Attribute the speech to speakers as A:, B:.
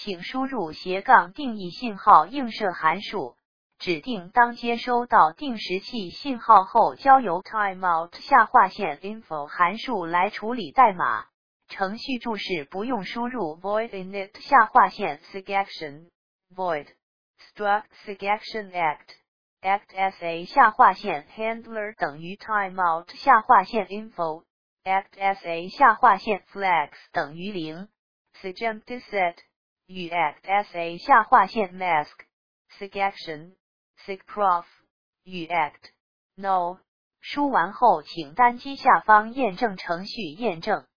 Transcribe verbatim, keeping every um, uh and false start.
A: 请输入斜杠定义信号映射函数，指定当接收到定时器信号后，交由 timeout 下划线 info 函数来处理代码。程序注释不用输入 void init 下划线 segaction void struct segaction act act sa 下划线 handler 等于 timeout 下划线 info act sa 下划线 flags 等于零 segempty set 与 act sa 下划线 mask segaction segprof 与 act no。输完后请单击下方验证程序验证。